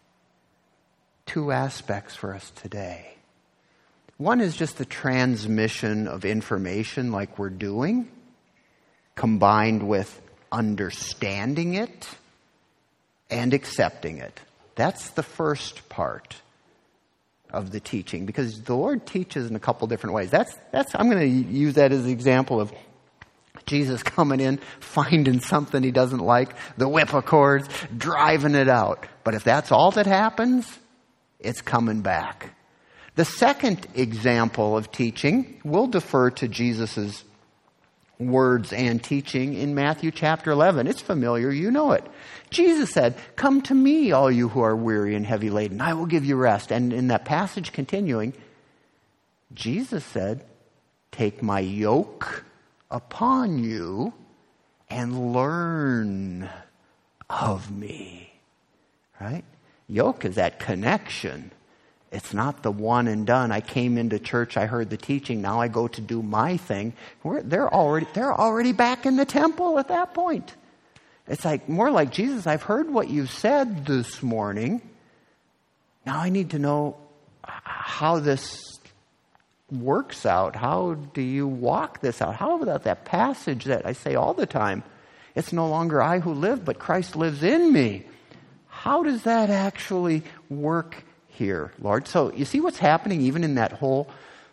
Two aspects for us today. One is just the transmission of information like we're doing, combined with understanding it and accepting it. That's the first part of the teaching, because the Lord teaches in a couple different ways. That's that's I'm going to use that as an example of Jesus coming in, finding something he doesn't like, the whip of cords, driving it out. But if that's all that happens, it's coming back. The second example of teaching, we'll defer to Jesus's words and teaching in Matthew chapter eleven. It's familiar, you know it. Jesus said, "Come to me, all you who are weary and heavy laden, I will give you rest." And in that passage continuing, Jesus said, "Take my yoke upon you and learn of me." Right? Yoke is that connection. It's not the one and done. I came into church, I heard the teaching, now I go to do my thing. We're, they're already they're already back in the temple at that point. It's like more like, Jesus, I've heard what you said this morning. Now I need to know how this works out. How do you walk this out? How about that passage that I say all the time? It's no longer I who live, but Christ lives in me. How does that actually work here, Lord? So you see what's happening even in that whole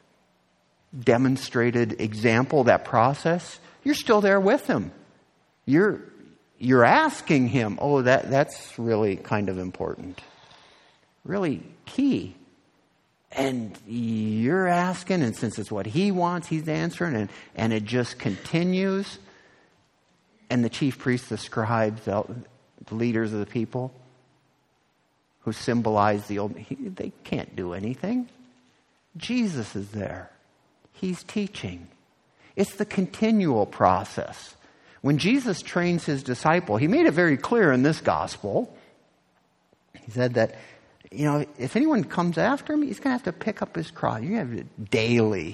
demonstrated example, that process? You're still there with him. You're you're asking him, oh, that that's really kind of important. Really key. And you're asking, and since it's what he wants, he's answering, and, and it just continues. And the chief priests, the scribes, the leaders of the people, who symbolize the old, he, they can't do anything. Jesus is there. He's teaching. It's the continual process. When Jesus trains his disciple, he made it very clear in this gospel. He said that, you know, if anyone comes after me, he's going to have to pick up his cross. You have it daily.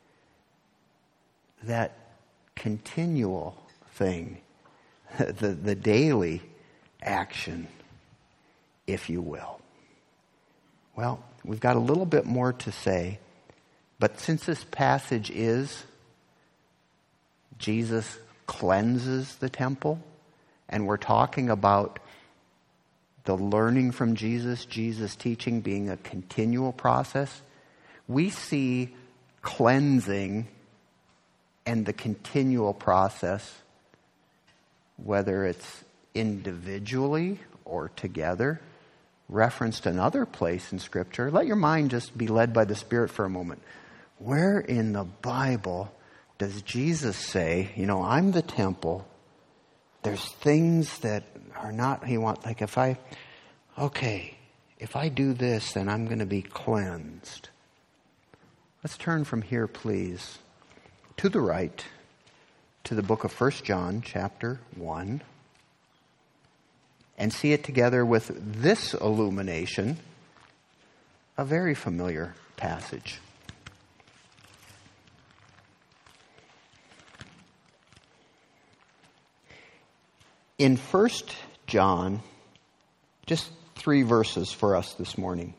That continual thing. The, the daily action, if you will. Well, we've got a little bit more to say, but since this passage is Jesus cleanses the temple, and we're talking about the learning from Jesus, Jesus teaching being a continual process, we see cleansing and the continual process, whether it's individually or together, referenced another place in Scripture. Let your mind just be led by the Spirit for a moment. Where in the Bible does Jesus say, you know, I'm the temple. There's things that are not, he wants, like if I, okay, if I do this, then I'm going to be cleansed. Let's turn from here, please, to the right, to the book of First John, chapter one, and see it together with this illumination, a very familiar passage. In First John, just three verses for us this morning.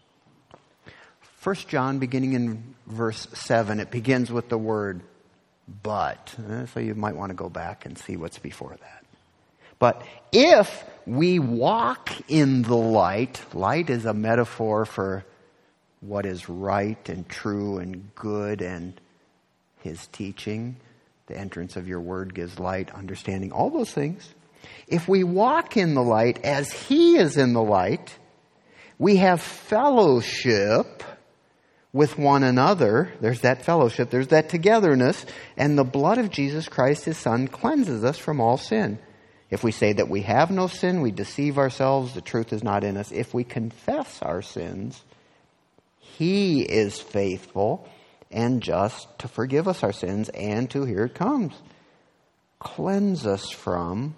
First John, beginning in verse seven, it begins with the word but. So you might want to go back and see what's before that. But if we walk in the light, light is a metaphor for what is right and true and good, and his teaching. The entrance of your word gives light, understanding, all those things. If we walk in the light as he is in the light, we have fellowship with one another. There's that fellowship, there's that togetherness, and the blood of Jesus Christ, his Son, cleanses us from all sin. If we say that we have no sin, we deceive ourselves, the truth is not in us. If we confess our sins, he is faithful and just to forgive us our sins and to, here it comes, cleanse us from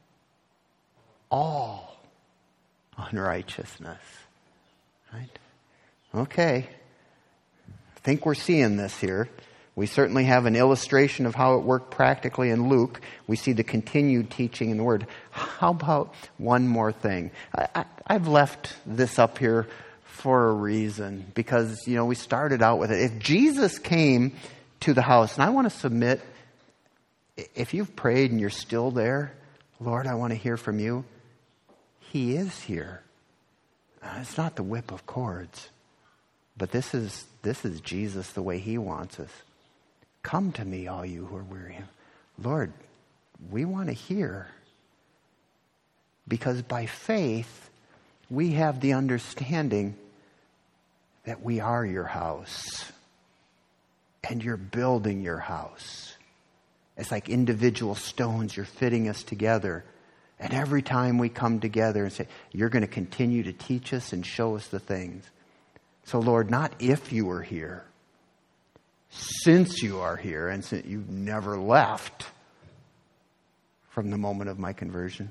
all unrighteousness. Right? Okay. I think we're seeing this here. We certainly have an illustration of how it worked practically in Luke. We see the continued teaching in the Word. How about one more thing? I, I, I've left this up here for a reason, because, you know, we started out with it. If Jesus came to the house, and I want to submit, if you've prayed and you're still there, Lord, I want to hear from you, he is here. Uh, it's not the whip of cords, but this is this is Jesus the way he wants us. Come to me, all you who are weary. Lord, we want to hear. Because by faith, we have the understanding that we are your house. And you're building your house. It's like individual stones. You're fitting us together. And every time we come together and say, you're going to continue to teach us and show us the things. So Lord, not if you were here, since you are here and since you've never left from the moment of my conversion,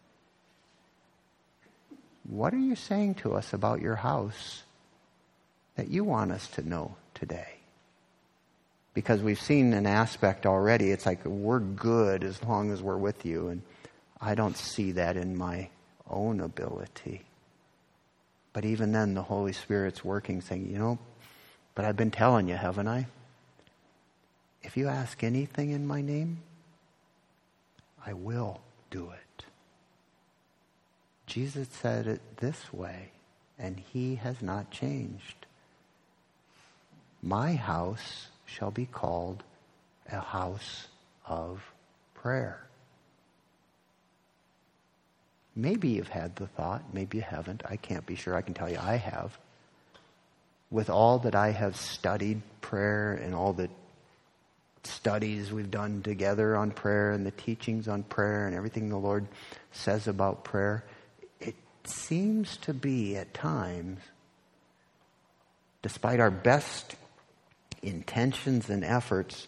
what are you saying to us about your house that you want us to know today? Because we've seen an aspect already. It's like we're good as long as we're with you. And I don't see that in my own ability. But even then, the Holy Spirit's working, saying, you know, but I've been telling you, haven't I? If you ask anything in my name, I will do it. Jesus said it this way, and he has not changed. My house shall be called a house of prayer. Maybe you've had the thought, maybe you haven't. I can't be sure. I can tell you I have. With all that I have studied prayer and all the studies we've done together on prayer and the teachings on prayer and everything the Lord says about prayer, it seems to be at times, despite our best intentions and efforts,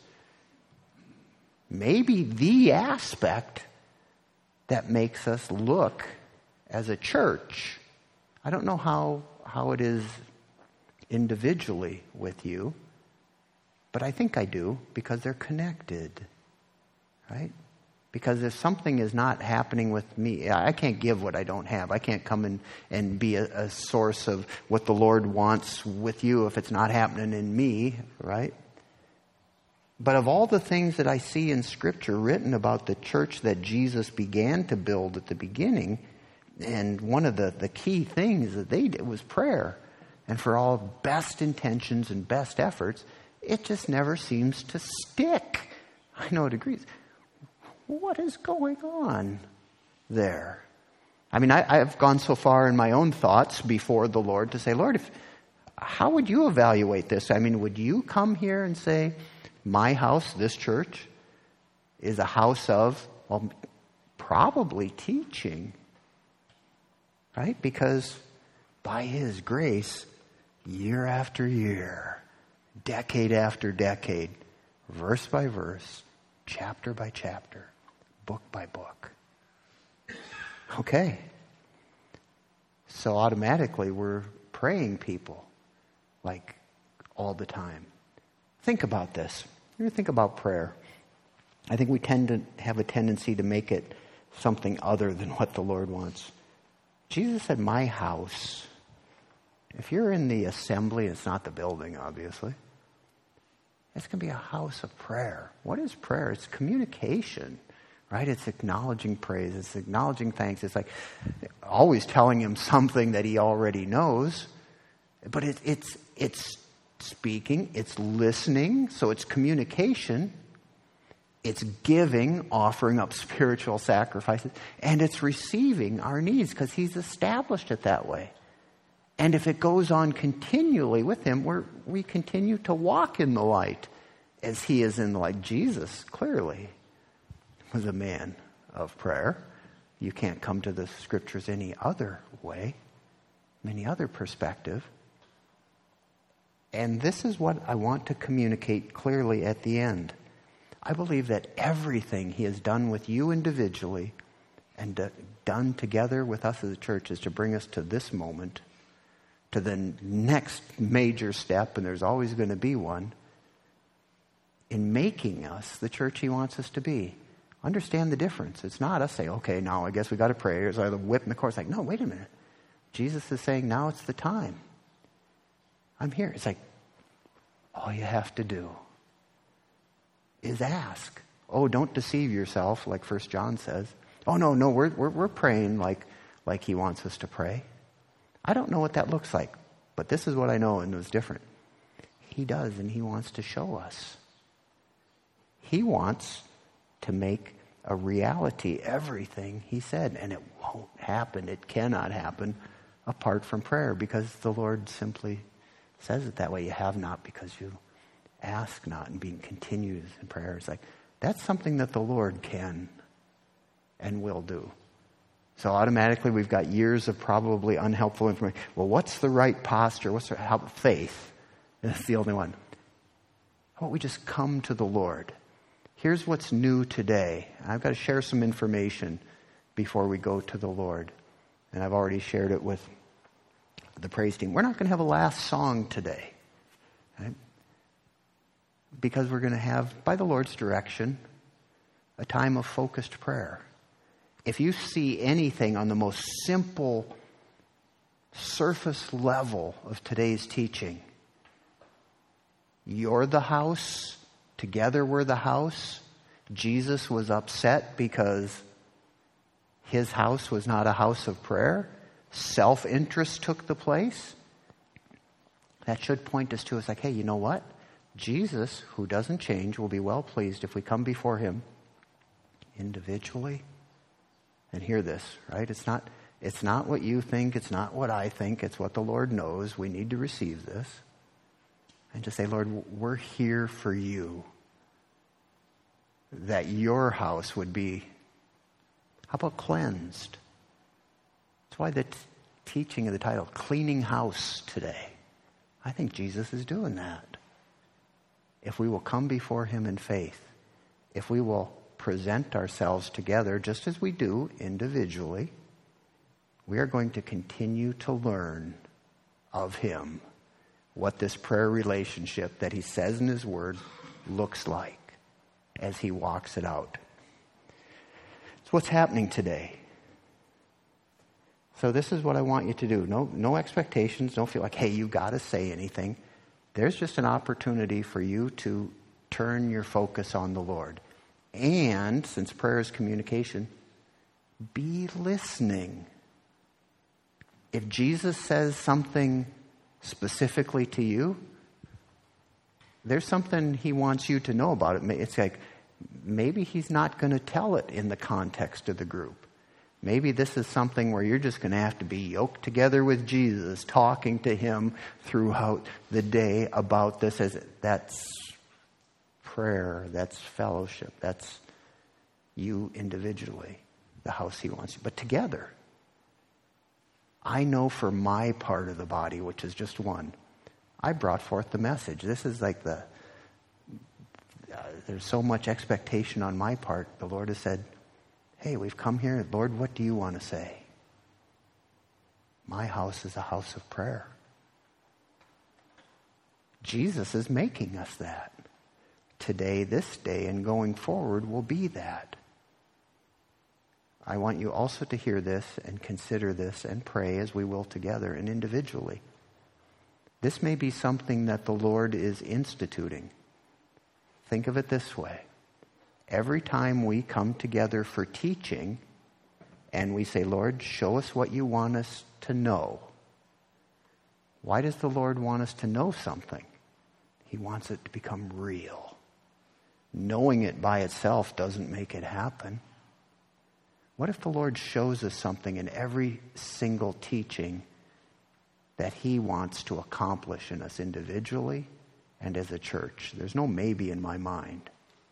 maybe the aspect that makes us look as a church. I don't know how how it is individually with you, but I think I do, because they're connected, right? Because if something is not happening with me, I can't give what I don't have. I can't come in and be a, a source of what the Lord wants with you if it's not happening in me, right? But of all the things that I see in Scripture written about the church that Jesus began to build at the beginning, and one of the, the key things that they did was prayer. And for all best intentions and best efforts, it just never seems to stick. I know it agrees. What is going on there? I mean, I, I've gone so far in my own thoughts before the Lord to say, Lord, if, how would you evaluate this? I mean, would you come here and say, my house, this church, is a house of, well, probably teaching, right? Because by his grace, year after year, decade after decade, verse by verse, chapter by chapter, book by book. Okay. So automatically we're praying people like all the time. Think about this. You think about prayer. I think we tend to have a tendency to make it something other than what the Lord wants. Jesus said, my house. If you're in the assembly, it's not the building, obviously. It's going to be a house of prayer. What is prayer? It's communication, right? It's acknowledging praise. It's acknowledging thanks. It's like always telling him something that he already knows. But it, it's it's speaking. It's listening. So it's communication. It's giving, offering up spiritual sacrifices. And it's receiving our needs because he's established it that way. And if it goes on continually with him, we're, we continue to walk in the light as he is in the light. Jesus, clearly, was a man of prayer. You can't come to the scriptures any other way, any other perspective. And this is what I want to communicate clearly at the end. I believe that everything he has done with you individually and uh, done together with us as a church is to bring us to this moment, to the next major step, and there's always going to be one, in making us the church he wants us to be. Understand the difference. It's not us saying, okay, now I guess we got to pray. Here's the whip in the course. Like, no, wait a minute. Jesus is saying, now it's the time. I'm here. It's like, all you have to do is ask. Oh, don't deceive yourself, like First John says. Oh, no, no, we're we're, we're praying like, like he wants us to pray. I don't know what that looks like, but this is what I know, and it was different. He does, and he wants to show us. He wants to make a reality everything he said, and it won't happen. It cannot happen apart from prayer, because the Lord simply says it that way. You have not because you ask not, and being continued in prayer. It's like, that's something that the Lord can and will do. So automatically we've got years of probably unhelpful information. Well, what's the right posture? What's the how, faith? That's the only one. How about we just come to the Lord? Here's what's new today. I've got to share some information before we go to the Lord. And I've already shared it with the praise team. We're not going to have a last song today. Right? Because we're going to have, by the Lord's direction, a time of focused prayer. If you see anything on the most simple, surface level of today's teaching, you're the house, together we're the house. Jesus was upset because his house was not a house of prayer. Self-interest took the place. That should point us to, it's like, hey, you know what? Jesus, who doesn't change, will be well pleased if we come before him individually. And hear this, right? It's not, it's not what you think. It's not what I think. It's what the Lord knows. We need to receive this. And just say, Lord, we're here for you. That your house would be, how about cleansed? That's why the t- teaching of the title, Cleaning House today. I think Jesus is doing that. If we will come before him in faith, if we will present ourselves together just as we do individually, we are going to continue to learn of him what this prayer relationship that he says in his word looks like as he walks it out. It's what's happening today. So this is what I want you to do. No, no expectations. Don't feel like, hey, you got to say anything. There's just an opportunity for you to turn your focus on the Lord. And, since prayer is communication, be listening. If Jesus says something specifically to you, there's something he wants you to know about it. It's like, maybe he's not going to tell it in the context of the group. Maybe this is something where you're just going to have to be yoked together with Jesus, talking to him throughout the day about this. As that's prayer, that's fellowship, that's you individually, the house he wants you, but together. I know for my part of the body, which is just one, I brought forth the message. This is like the, uh, there's so much expectation on my part. The Lord has said, hey, we've come here. Lord, what do you want to say? My house is a house of prayer. Jesus is making us that. Today, this day, and going forward will be that. I want you also to hear this and consider this and pray as we will together and individually. This may be something that the Lord is instituting. Think of it this way. Every time we come together for teaching and we say, Lord, show us what you want us to know. Why does the Lord want us to know something? He wants it to become real. Knowing it by itself doesn't make it happen. What if the Lord shows us something in every single teaching that he wants to accomplish in us individually and as a church? There's no maybe in my mind.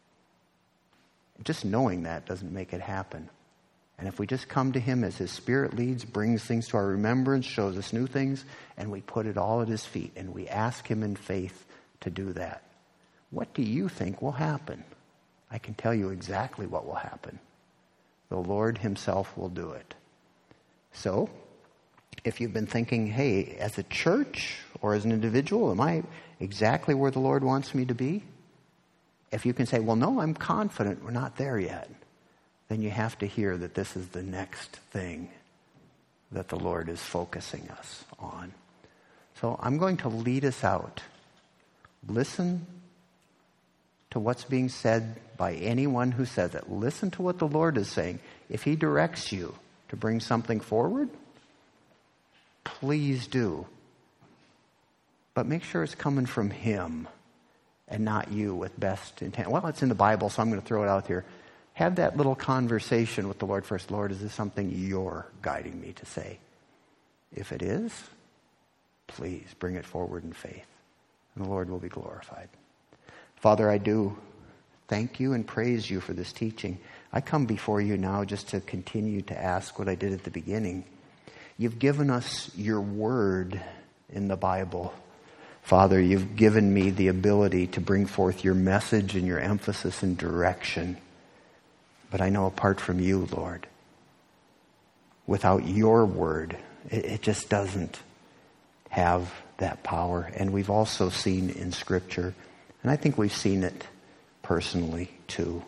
Just knowing that doesn't make it happen. And if we just come to him as his Spirit leads, brings things to our remembrance, shows us new things, and we put it all at his feet and we ask him in faith to do that, what do you think will happen? I can tell you exactly what will happen. The Lord himself will do it. So, if you've been thinking, hey, as a church or as an individual, am I exactly where the Lord wants me to be? If you can say, well, no, I'm confident we're not there yet, then you have to hear that this is the next thing that the Lord is focusing us on. So I'm going to lead us out. Listen to what's being said by anyone who says it. Listen to what the Lord is saying. If he directs you to bring something forward, please do. But make sure it's coming from him and not you with best intent. Well, it's in the Bible, so I'm going to throw it out here. Have that little conversation with the Lord first. Lord, is this something you're guiding me to say? If it is, please bring it forward in faith, and the Lord will be glorified. Father, I do thank you and praise you for this teaching. I come before you now just to continue to ask what I did at the beginning. You've given us your word in the Bible. Father, you've given me the ability to bring forth your message and your emphasis and direction. But I know apart from you, Lord, without your word, it, it just doesn't have that power. And we've also seen in Scripture, and I think we've seen it personally too.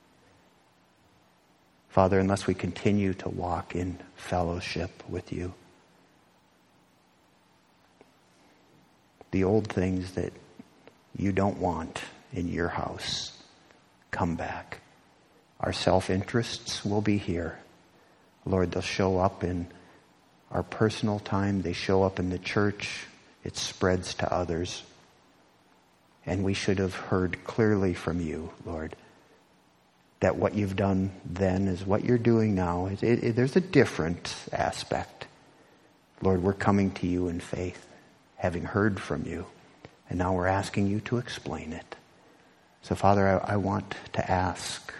Father, unless we continue to walk in fellowship with you, the old things that you don't want in your house come back. Our self-interests will be here. Lord, they'll show up in our personal time. They show up in the church. It spreads to others. And we should have heard clearly from you, Lord, that what you've done then is what you're doing now. It, it, it, there's a different aspect. Lord, we're coming to you in faith, having heard from you, and now we're asking you to explain it. So, Father, I, I want to ask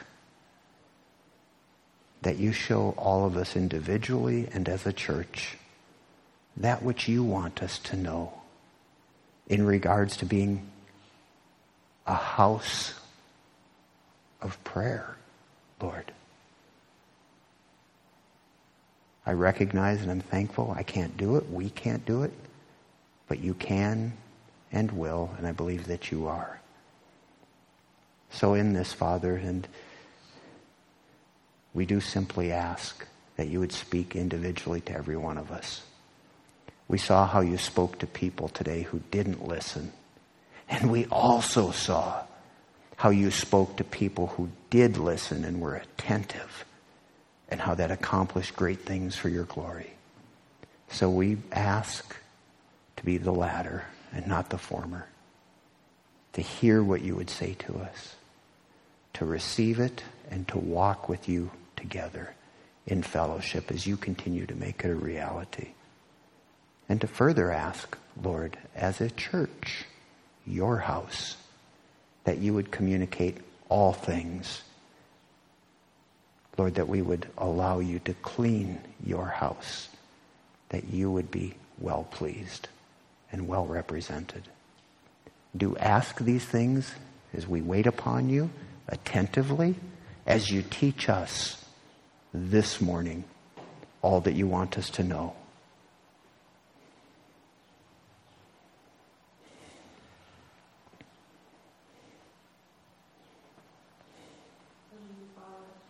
that you show all of us individually and as a church that which you want us to know in regards to being a house of prayer, Lord. I recognize and I'm thankful I can't do it, we can't do it, but you can and will, and I believe that you are. So in this, Father, and we do simply ask that you would speak individually to every one of us. We saw how you spoke to people today who didn't listen. And we also saw how you spoke to people who did listen and were attentive, and how that accomplished great things for your glory. So we ask to be the latter and not the former, to hear what you would say to us, to receive it, and to walk with you together in fellowship as you continue to make it a reality. And to further ask, Lord, as a church, your house, that you would communicate all things. Lord, that we would allow you to clean your house, that you would be well pleased and well represented. Do ask these things as we wait upon you attentively, as you teach us this morning all that you want us to know.